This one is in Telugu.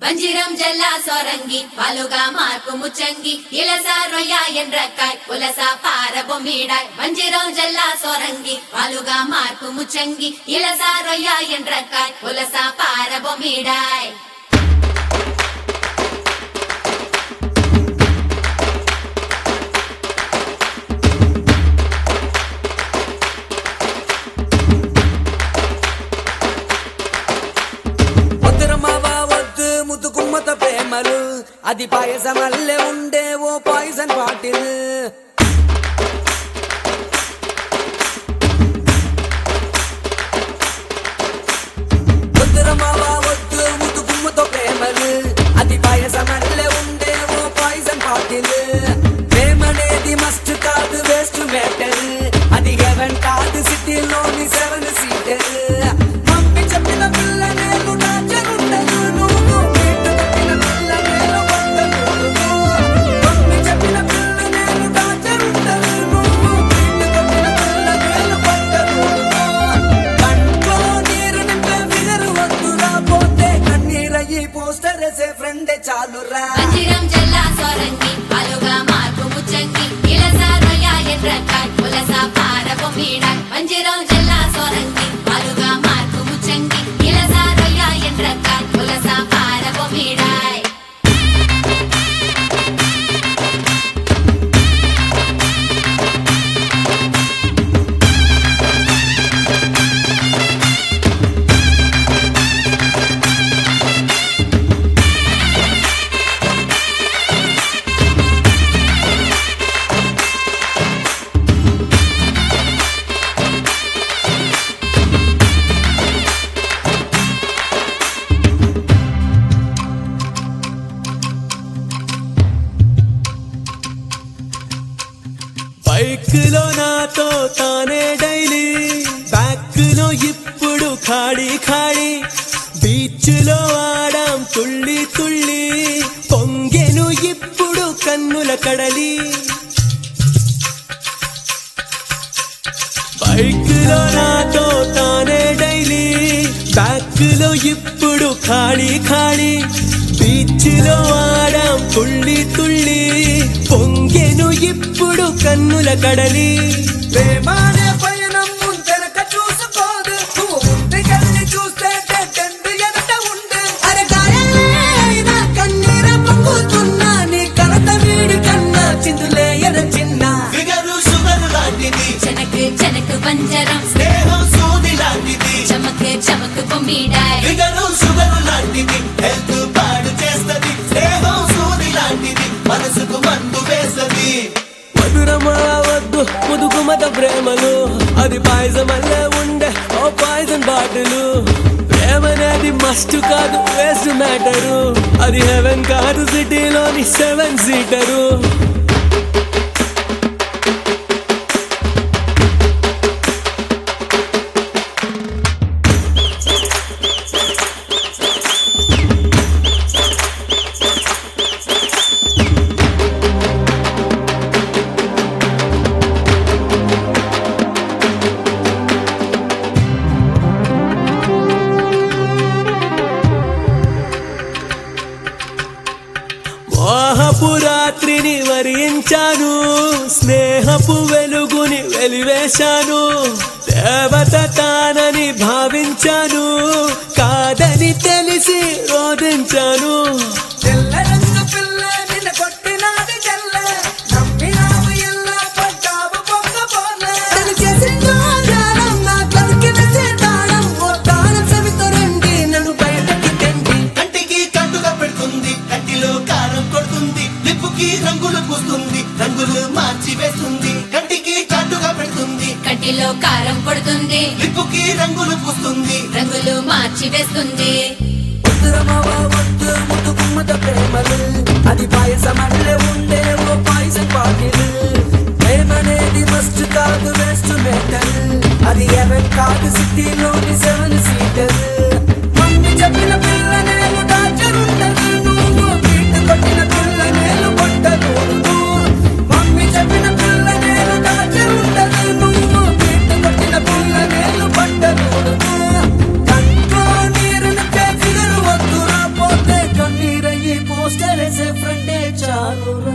வஞ்சிரம் ஜல்லா சொரங்கி பலுகா மார்க்கு முச்சங்கி இலசா ரொய்யா என்றக்காய் உலசா பார பொம்மிடாய் வஞ்சிரம் ஜல்லா சொரங்கி பலுகா மார்க்கு முச்சங்கி இலசா ரொய்யா என்றக்காய் உலசா பார பொம்மிடாய் ముతుకుమ్మత ప్రేమలు అది పాయసమల్లే ఉండే ఓ పాయిజన్ బాటిల్ వద్దురమావా వద్దు ముతుకుమ్మతో ప్రేమలు అది పాయసమల్లే ఉండే ఓ పాయిజన్ బాటిల్ ప్రేమనేది మస్ట్ కాదు వేస్ట్ మ్యాటర్ అది హెవెన్ కాదు సిటీలోని 7 సీటర్ మమ్మీ చెప్పిన పిల్లనే வஞ்சிரம் ஜல்லா சொரங்கி பலுகா மார்க்கு முச்சங்கி இலசா ரொய்யா என்றக்காய் உலசா பார பொம்மிடாய் வஞ்சிரம் ஜல்லா சொரங்கி பலுகா மார்க்கு முச்சங்கி இலசா ரொய்யா என்றக்காய் உலசா பார பொம்மிடாய் బైక్లో నాతో తానే డైలీ బ్యాక్లో ఇప్పుడు ఖాళీ ఖాళీ బీచ్లో ఆడాం తుళ్ళి తుళ్ళి పొంగెను ఇప్పుడు కన్నుల కడలి బైక్లో నాతో తానే డైలీ బ్యాక్లో ఇప్పుడు ఖాళీ ఖాళీ బీచ్లో ఆడాం తుళ్ళి తుళ్ళి పొంగెను ఇప్పుడు కన్నుల కడలి ప్రేమానే పయనం ముందెనక చూసుకోదు నువ్వు ముందుకెళ్ళి చూస్తే టెండు ఎంత ఉండే అరే గాయాలైనా కన్నీర పొక్కుతున్నా నీ కలత వీడి కన్నా చిందులే ఎన చిన్న ఫిగరు షుగర్ లాంటిది చనకు చనకు పంజరం స్నేహం సూది లాంటిది చమకు చమకు పొమ్మిడాయ్ ఫిగరు షుగర్ లాంటిది హెల్త్ పాడు చేస్తది స్నేహం సూది లాంటిది మనసుకు మందు వేస్తది మధురమా వద్దు ముదుగుమత ప్రేమలు అది పాయసమల్లే ఉండే ఓ పాయిజన్ బాటిలు ప్రేమనేది మస్ట్ కాదు వేస్ట్ మ్యాటరు అది హెవెన్ కాదు సిటీలోని 7 సీటరు మోహపు రాత్రిని వరించాను స్నేహపు వెలుగుని వెలివేశాను దేవత తానని భావించాను కాదని తెలిసి రోధించాను తెల్లరంగు పిల్ల నిన్న కొట్టినాది జల్ల నమ్మినావు ఎల్లా పడ్డావు పొంగ పోలే తను చేసిందో ధ్యానం నా కదికి వేసే తాళం ఓ తాళం సవితో రండి నన్ను బయటకి తెండి కంటికి కట్టుగా పెడుతుంది కంటిలో కారం కొడుతుంది లిప్పుకి రంగులు పూస్తుంది రంగులు మార్చి వేస్తుంది కంటికి కట్టుగా పెడుతుంది కంటిలో కారం పడుతుంది లిప్పుకి రంగులు పూస్తుంది రంగులు మార్చి వేస్తుంది వద్దురమావా వద్దు ముతుకుమ్మత ప్రేమలు అది పాయసమల్లే ఉండే ఓ పాయిజన్ బాటిల్ ప్రేమనేది మస్ట్ కాదు వేస్ట్ మ్యాటర్ అది హెవెన్ కాదు సిటీలోని 7 సీటర్ మమ్మీ చెప్పిన పిల్లనేలు దాచరుండదు నువ్వు బీటు కొట్టిన పిల్లనేలు కొట్టకూడదు మమ్మీ చెప్పిన పిల్లనేలు దాచరుండదు నువ్వు బీటు కొట్టిన పిల్లనేలు కొట్టకూడదు కంట్లో నీరు నింపే ఫిగరు వద్దురా పోతే కన్ను పోస్టర్ వేసే ఫ్రెండే చాలురా